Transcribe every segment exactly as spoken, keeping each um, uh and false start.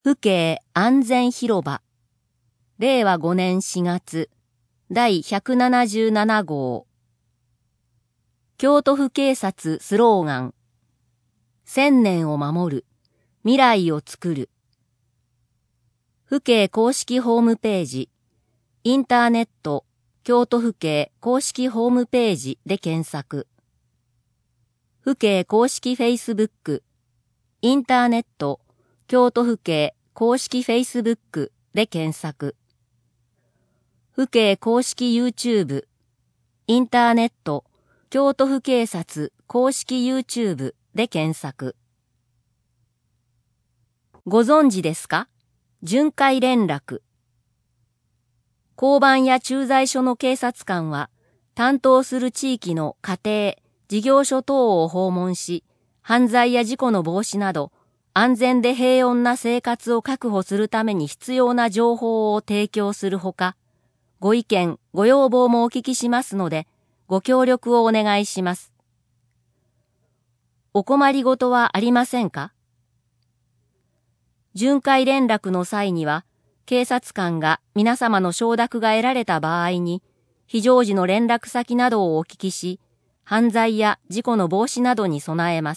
府警安全広場れいわごねんしがつだいひゃくななじゅうななごう京都府警察スローガン千年を守る未来をつくる府警公式ホームページインターネット京都府警公式ホームページで検索府警公式フェイスブックインターネット京都府警公式フェイスブックで検索府警公式 YouTube インターネット京都府警察公式 YouTube で検索ご存知ですか？巡回連絡交番や駐在所の警察官は担当する地域の家庭、事業所等を訪問し犯罪や事故の防止など安全で平穏な生活を確保するために必要な情報を提供するほか、ご意見、ご要望もお聞きしますので、ご協力をお願いします。お困りごとはありませんか？巡回連絡の際には、警察官が皆様の承諾が得られた場合に、非常時の連絡先などをお聞きし、犯罪や事故の防止などに備えます。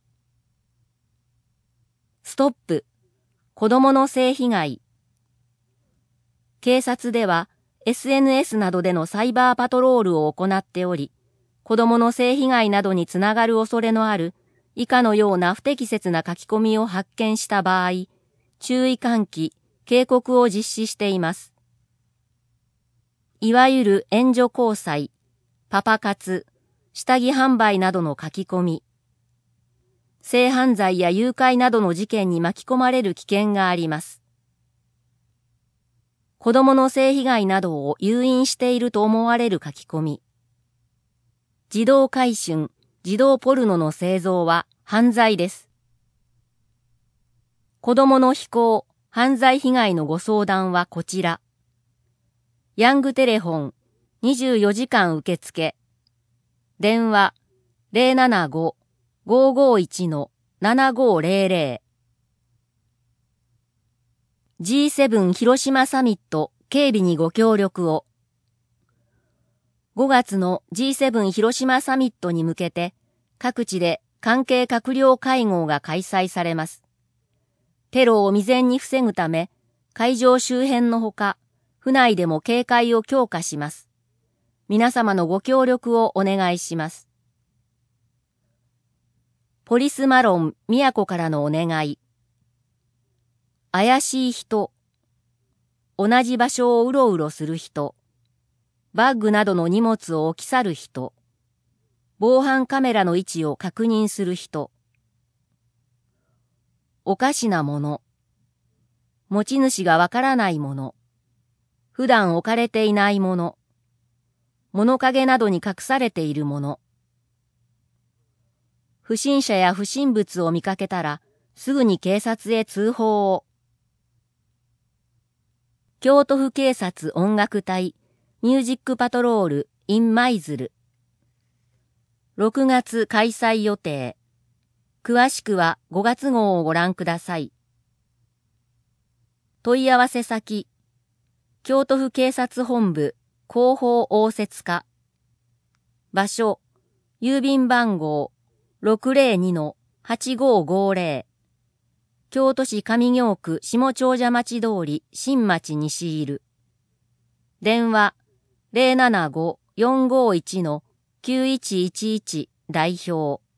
ストップ、子供の性被害。警察では エスエヌエス などでのサイバーパトロールを行っており、子供の性被害などにつながる恐れのある以下のような不適切な書き込みを発見した場合、注意喚起、警告を実施しています。いわゆる援助交際、パパ活、下着販売などの書き込み、性犯罪や誘拐などの事件に巻き込まれる危険があります。子供の性被害などを誘引していると思われる書き込み、児童買春、児童ポルノの製造は犯罪です。子供の非行、犯罪被害のご相談はこちら。ヤングテレフォンにじゅうよじかん受付。電話 ゼロななご ごーごーいち ななごーゼロゼロ。ジーセブン 広島サミット警備にご協力を。ごがつの ジーセブン 広島サミットに向けて各地で関係閣僚会合が開催されます。テロを未然に防ぐため、会場周辺のほか、府内でも警戒を強化します。皆様のご協力をお願いします。ポリスマロン宮古からのお願い。怪しい人、同じ場所をうろうろする人、バッグなどの荷物を置き去る人、防犯カメラの位置を確認する人、おかしなもの、持ち主がわからないもの、普段置かれていないもの、物陰などに隠されているもの、不審者や不審物を見かけたらすぐに警察へ通報を。京都府警察音楽隊ミュージックパトロール in 舞鶴ろくがつ開催予定。詳しくはごがつ号をご覧ください。問い合わせ先京都府警察本部広報応接課場所郵便番号 ろくぜろにのはちごーごーぜろ 京都市上京区下長者町通り新町西入電話 ゼロななご よんごーいち きゅういちいちいち 代表